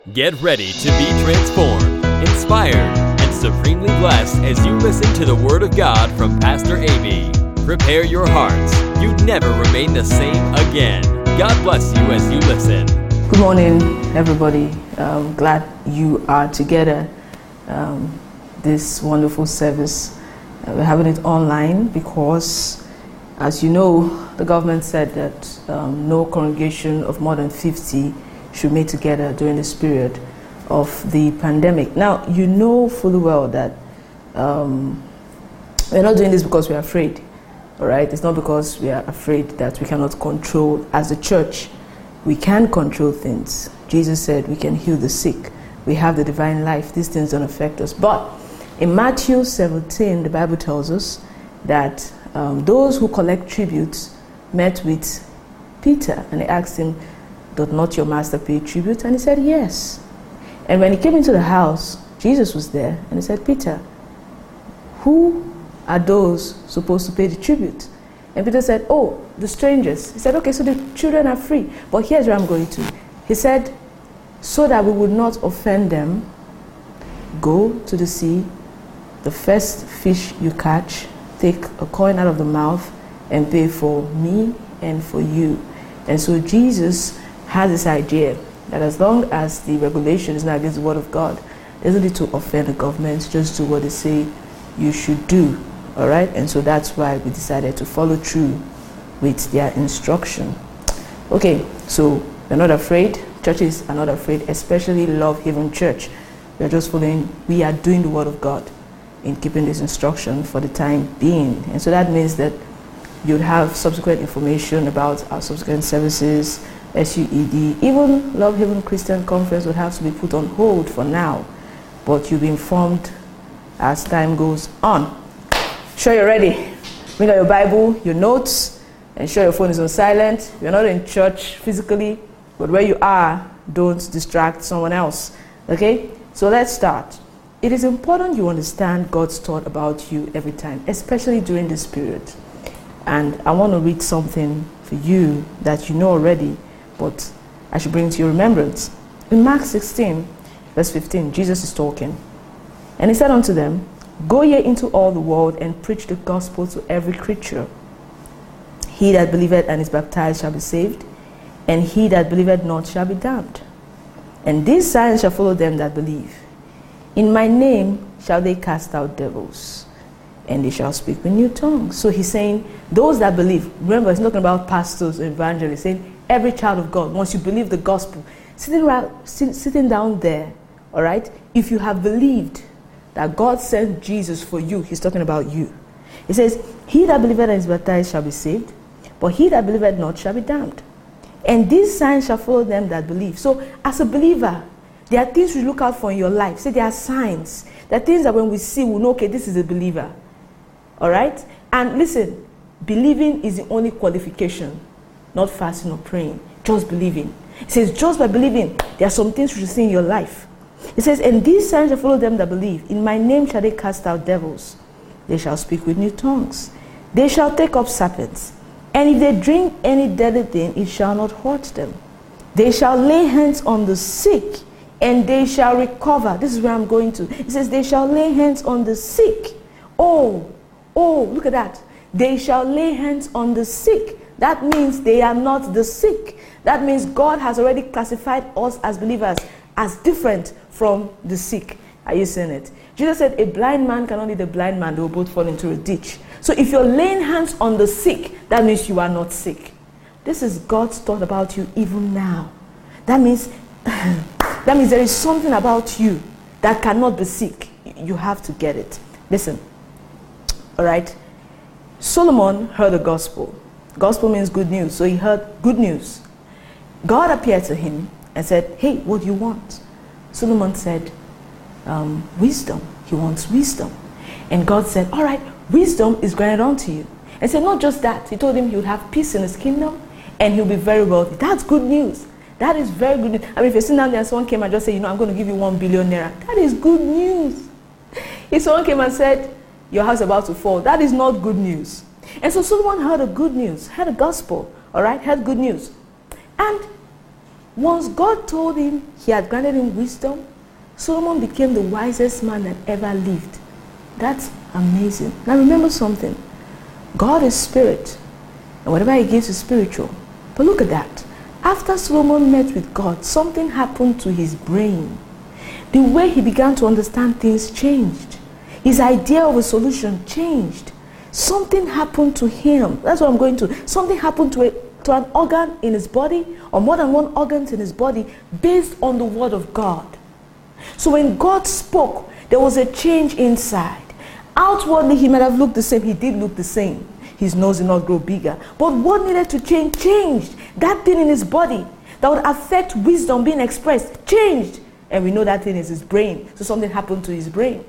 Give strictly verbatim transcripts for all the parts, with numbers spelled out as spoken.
Get ready to be transformed, inspired, and supremely blessed as you listen to the Word of God from Pastor A B. Prepare your hearts. You'd never remain the same again. God bless you as you listen. Good morning, everybody. Um, glad you are together. Um, this wonderful service. Uh, we're having it online because, as you know, the government said that um, no congregation of more than fifty should meet together during this period of the pandemic. Now, you know fully well that um, we're not doing this because we're afraid, all right? It's not because we are afraid that we cannot control. As a church, we can control things. Jesus said we can heal the sick. We have the divine life. These things don't affect us. But in Matthew seventeen, the Bible tells us that um, those who collect tributes met with Peter and they asked him, "Doth not your master pay tribute?" And he said, "Yes." And when he came into the house, Jesus was there, and he said, "Peter, who are those supposed to pay the tribute?" And Peter said, "Oh, the strangers." He said, "Okay, so the children are free. But here's where I'm going to." He said, "So that we would not offend them, go to the sea, the first fish you catch, take a coin out of the mouth, and pay for me and for you." And so Jesus has this idea that as long as the regulation is not against the word of God, there's no need to offend the government, just do what they say you should do, all right? And so that's why we decided to follow through with their instruction. Okay, so we're not afraid. Churches are not afraid, especially Love Haven Church. We're just following, we are doing the word of God in keeping this instruction for the time being. And so that means that you'd have subsequent information about our subsequent services, S U E D. Even Love Haven Christian Conference would have to be put on hold for now, but you'll be informed as time goes on. Sure you're ready. Bring out your Bible, your notes, and sure your phone is on silent. You're not in church physically, but where you are, don't distract someone else. Okay? So let's start. It is important you understand God's thought about you every time, especially during this period. And I want to read something for you that you know already, but I should bring to your remembrance. In Mark sixteen, verse fifteen, Jesus is talking. And he said unto them, "Go ye into all the world and preach the gospel to every creature. He that believeth and is baptized shall be saved, and he that believeth not shall be damned. And these signs shall follow them that believe. In my name shall they cast out devils, and they shall speak with new tongues." So he's saying, those that believe, remember, he's not talking about pastors or evangelists, saying every child of God, once you believe the gospel, sitting, around, sit, sitting down there, all right, if you have believed that God sent Jesus for you, he's talking about you. He says, "He that believeth and is baptized shall be saved, but he that believeth not shall be damned. And these signs shall follow them that believe." So as a believer, there are things we look out for in your life. Say there are signs. There are things that when we see, we know, okay, this is a believer. All right? And listen, believing is the only qualification, not fasting or praying, just believing. It says, just by believing, there are some things you should see in your life. It says, "And these signs shall follow them that believe. In my name shall they cast out devils. They shall speak with new tongues. They shall take up serpents. And if they drink any deadly thing, it shall not hurt them. They shall lay hands on the sick, and they shall recover." This is where I'm going to. It says, "They shall lay hands on the sick." Oh, oh, look at that. They shall lay hands on the sick. That means they are not the sick. That means God has already classified us as believers as different from the sick. Are you seeing it? Jesus said a blind man cannot lead a blind man. They will both fall into a ditch. So if you're laying hands on the sick, that means you are not sick. This is God's thought about you even now. That means, that means there is something about you that cannot be sick. You have to get it. Listen. All right? Solomon heard the gospel. Gospel means good news. So he heard good news. God appeared to him and said, "Hey, what do you want?" Solomon said, um, "Wisdom." He wants wisdom. And God said, "All right, wisdom is granted unto you." And said, not just that. He told him he would have peace in his kingdom and he'll be very wealthy. That's good news. That is very good news. I mean, if you're sitting down there and someone came and just said, you know, I'm going to give you one billion naira, that is good news. If someone came and said, your house is about to fall, that is not good news. And so someone heard a good news, heard a gospel, all right, heard good news. And Once God told him he had granted him wisdom, Solomon became the wisest man that ever lived. That's amazing. Now remember something. God is spirit, and whatever he gives is spiritual. But look at that. After Solomon met with God, something happened to his brain. The way he began to understand things changed. His idea of a solution changed. Something happened to him. That's what I'm going to. Something happened to, a, to an organ in his body, or more than one organs in his body, based on the word of God. So when God spoke, there was a change inside. Outwardly, he might have looked the same. He did look the same. His nose did not grow bigger. But what needed to change, changed. That thing in his body that would affect wisdom being expressed, changed. And we know that thing is his brain. So something happened to his brain.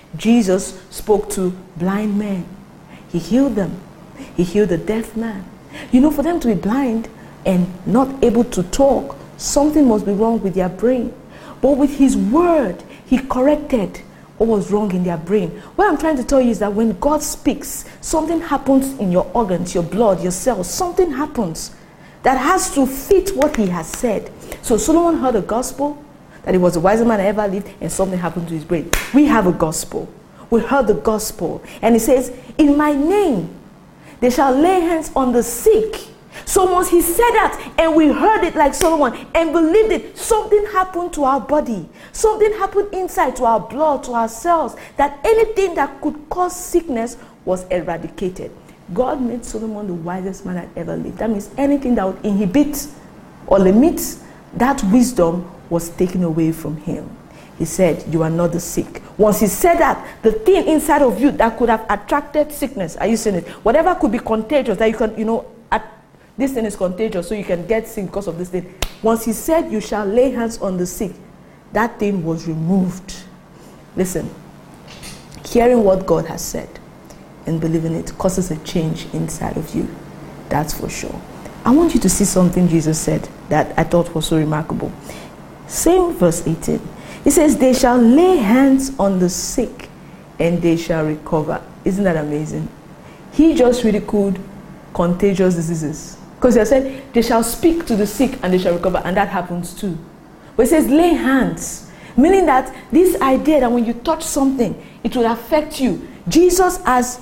Jesus spoke to blind men. He healed them. He healed a deaf man. You know, for them to be blind and not able to talk, something must be wrong with their brain. But with his word, he corrected what was wrong in their brain. What I'm trying to tell you is that when God speaks, something happens in your organs, your blood, your cells. Something happens that has to fit what he has said. So Solomon heard a gospel, that he was the wisest man that ever lived, and something happened to his brain. We have a gospel. We heard the gospel. And it says, in my name, they shall lay hands on the sick. So once he said that, and we heard it like Solomon, and believed it, something happened to our body. Something happened inside to our blood, to our cells, that anything that could cause sickness was eradicated. God made Solomon the wisest man that ever lived. That means anything that would inhibit or limit that wisdom was taken away from him. He said, you are not the sick. Once he said that, the thing inside of you that could have attracted sickness, are you seeing it? Whatever could be contagious, that you can, you know, at, this thing is contagious, so you can get sick because of this thing. Once he said, you shall lay hands on the sick, that thing was removed. Listen, hearing what God has said and believing it causes a change inside of you. That's for sure. I want you to see something Jesus said that I thought was so remarkable. Same verse eighteen. It says, they shall lay hands on the sick and they shall recover. Isn't that amazing? He just ridiculed contagious diseases. Because he said, they shall speak to the sick and they shall recover. And that happens too. But it says, lay hands. Meaning that this idea that when you touch something, it will affect you. Jesus has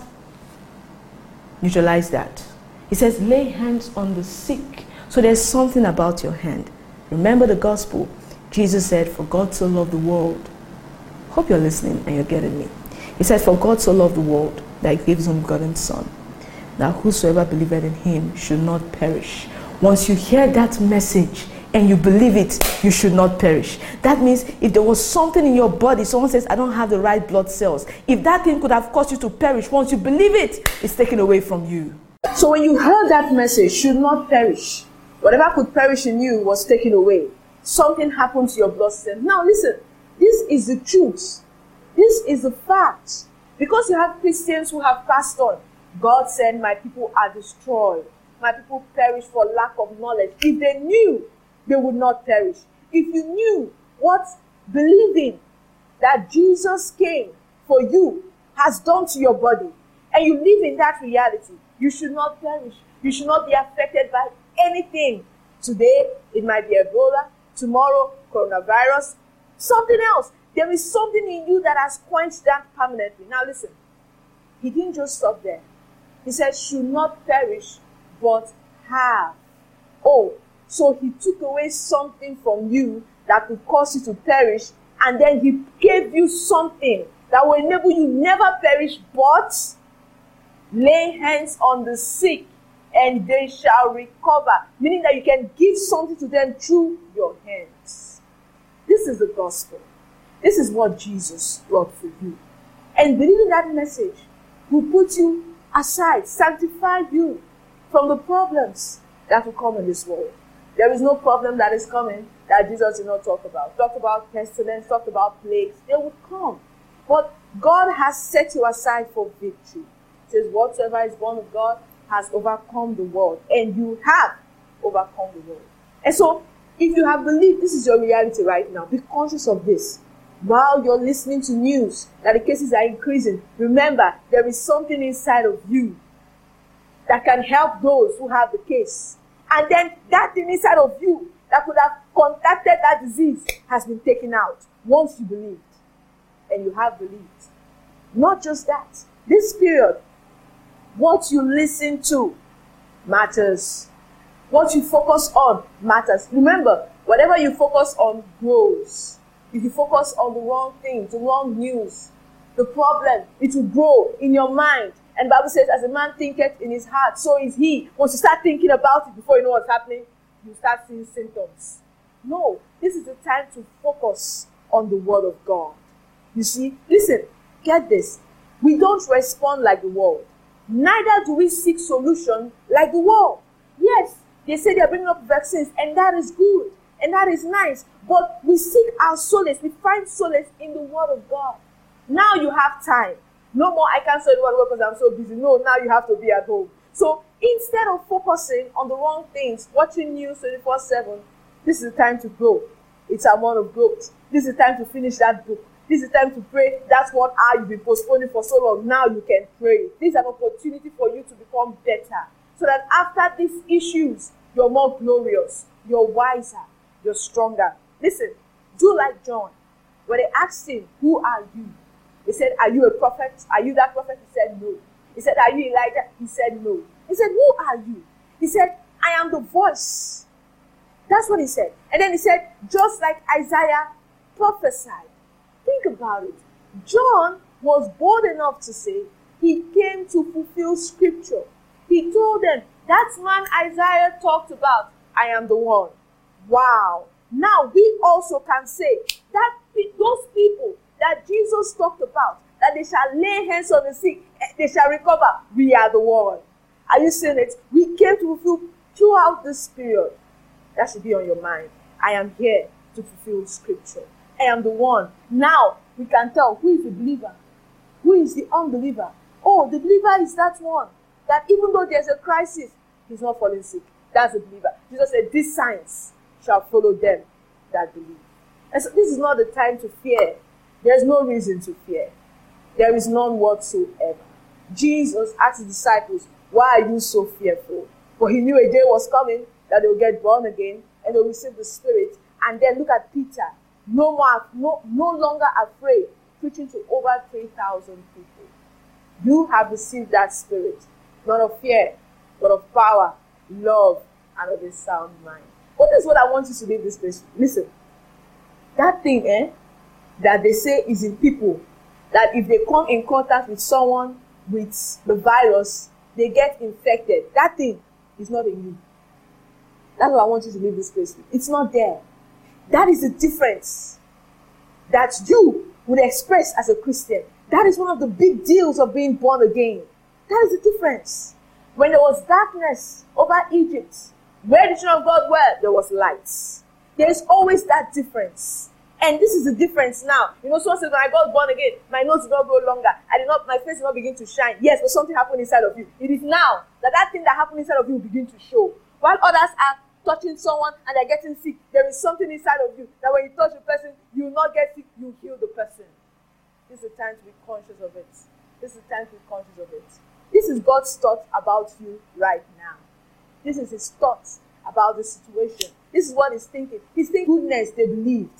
neutralized that. He says, lay hands on the sick. So there's something about your hand. Remember the gospel. Jesus said, for God so loved the world. Hope you're listening and you're getting me. He said, for God so loved the world that he gave his only begotten Son, that whosoever believeth in him should not perish. Once you hear that message and you believe it, you should not perish. That means if there was something in your body, someone says, I don't have the right blood cells. If that thing could have caused you to perish, once you believe it, it's taken away from you. So when you heard that message, should not perish. Whatever could perish in you was taken away. Something happened to your blood system. Now listen, this is the truth. This is the fact. Because you have Christians who have passed on. God said, my people are destroyed. My people perish for lack of knowledge. If they knew, they would not perish. If you knew what believing that Jesus came for you has done to your body, and you live in that reality, you should not perish. You should not be affected by anything. Today, it might be Ebola. Tomorrow, coronavirus. Something else. There is something in you that has quenched that permanently. Now listen. He didn't just stop there. He said, should not perish, but have. Oh, so he took away something from you that could cause you to perish, and then he gave you something that will enable you never perish, but lay hands on the sick and they shall recover. Meaning that you can give something to them through your hands. This is the gospel. This is what Jesus brought for you. And believing that message will put you aside, sanctify you from the problems that will come in this world. There is no problem that is coming that Jesus did not talk about. Talk about pestilence, talk about plagues. They will come. But God has set you aside for victory. It says, whatsoever is born of God has overcome the world, and you have overcome the world. And so, if you have believed this is your reality right now, be conscious of this. While you're listening to news that the cases are increasing, remember, there is something inside of you that can help those who have the case. And then that thing inside of you that could have contacted that disease has been taken out once you believed. And you have believed. Not just that. This period, what you listen to matters. What you focus on matters. Remember, whatever you focus on grows. If you focus on the wrong things, the wrong news, the problem, it will grow in your mind. And the Bible says, as a man thinketh in his heart, so is he. Once you start thinking about it before you know what's happening, you start seeing symptoms. No, this is the time to focus on the word of God. You see, listen, get this. We don't respond like the world. Neither do we seek solution like the world. Yes, they say they're bringing up vaccines, and that is good, and that is nice. But we seek our solace. We find solace in the word of God. Now you have time. No more, I can't say the word because I'm so busy. No, now you have to be at home. So instead of focusing on the wrong things, watching news twenty-four seven, this is the time to grow. It's a month of growth. This is the time to finish that book. This is the time to pray. That's what I you've been postponing for so long. Now you can pray. This is an opportunity for you to become better. So that after these issues, you're more glorious, you're wiser, you're stronger. Listen, do like John. When they asked him, who are you? He said, are you a prophet? Are you that prophet? He said, no. He said, are you Elijah? He said, no. He said, who are you? He said, I am the voice. That's what he said. And then he said, just like Isaiah prophesied. Think about it. John was bold enough to say he came to fulfill scripture. He told them, that man Isaiah talked about, I am the one. Wow. Now we also can say that those people that Jesus talked about, that they shall lay hands on the sick, they shall recover, we are the one. Are you seeing it? We came to fulfill throughout this period. That should be on your mind. I am here to fulfill scripture. I am the one. Now we can tell who is the believer, who is the unbeliever. Oh, the believer is that one that even though there's a crisis, he's not falling sick. That's the believer. Jesus said, these signs shall follow them that believe. And so this is not the time to fear. There's no reason to fear. There is none whatsoever. Jesus asked his disciples, why are you so fearful? For he knew a day was coming that they will get born again and they will receive the Spirit. And then look at Peter. No more, no, no longer afraid, preaching to over three thousand people. You have received that Spirit, not of fear, but of power, love, and of a sound mind. But this is what I want you to leave this place. Listen, that thing, eh, that they say is in people, that if they come in contact with someone with the virus, they get infected. That thing is not in you. That's what I want you to leave this place with. It's not there. That is the difference that you would express as a Christian. That is one of the big deals of being born again. That is the difference. When there was darkness over Egypt, where the children of God were, there was light. There is always that difference. And this is the difference now. You know, someone says, when I got born again, my nose did not grow longer. I did not, my face did not begin to shine. Yes, but something happened inside of you. It is now that that thing that happened inside of you will begin to show. While others are touching someone and they're getting sick, there is something inside of you that when you touch the person, you will not get sick, you heal the person. This is the time to be conscious of it. This is the time to be conscious of it. This is God's thought about you right now. This is his thoughts about the situation. This is what he's thinking. He's thinking goodness they believed.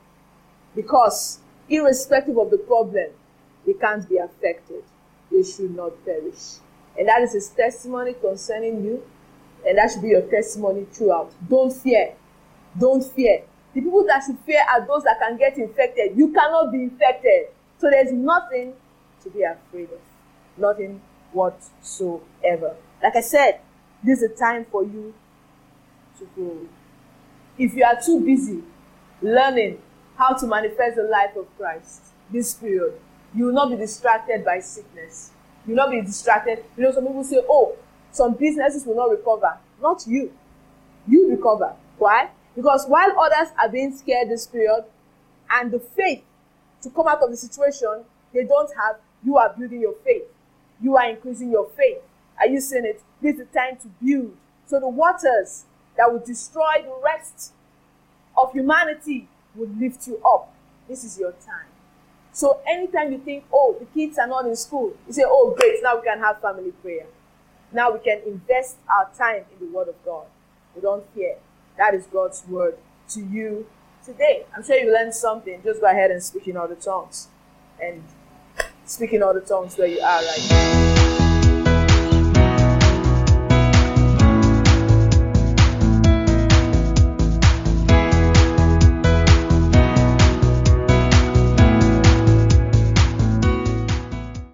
Because irrespective of the problem, they can't be affected. They should not perish. And that is his testimony concerning you. And that should be your testimony throughout. Don't fear. Don't fear. The people that should fear are those that can get infected. You cannot be infected. So there's nothing to be afraid of. Nothing whatsoever. Like I said, this is a time for you to grow. If you are too busy learning how to manifest the life of Christ this period, you will not be distracted by sickness. You will not be distracted. You know, some people say, oh, some businesses will not recover. Not you. You recover. Why? Because while others are being scared this period and the faith to come out of the situation they don't have, you are building your faith. You are increasing your faith. Are you seeing it? This is the time to build. So the waters that will destroy the rest of humanity will lift you up. This is your time. So anytime you think, oh, the kids are not in school, you say, oh, great, now we can have family prayer. Now we can invest our time in the Word of God. We don't fear. That is God's word to you today. I'm sure you learned something. Just go ahead and speak in other tongues. And speak in other tongues where you are right now.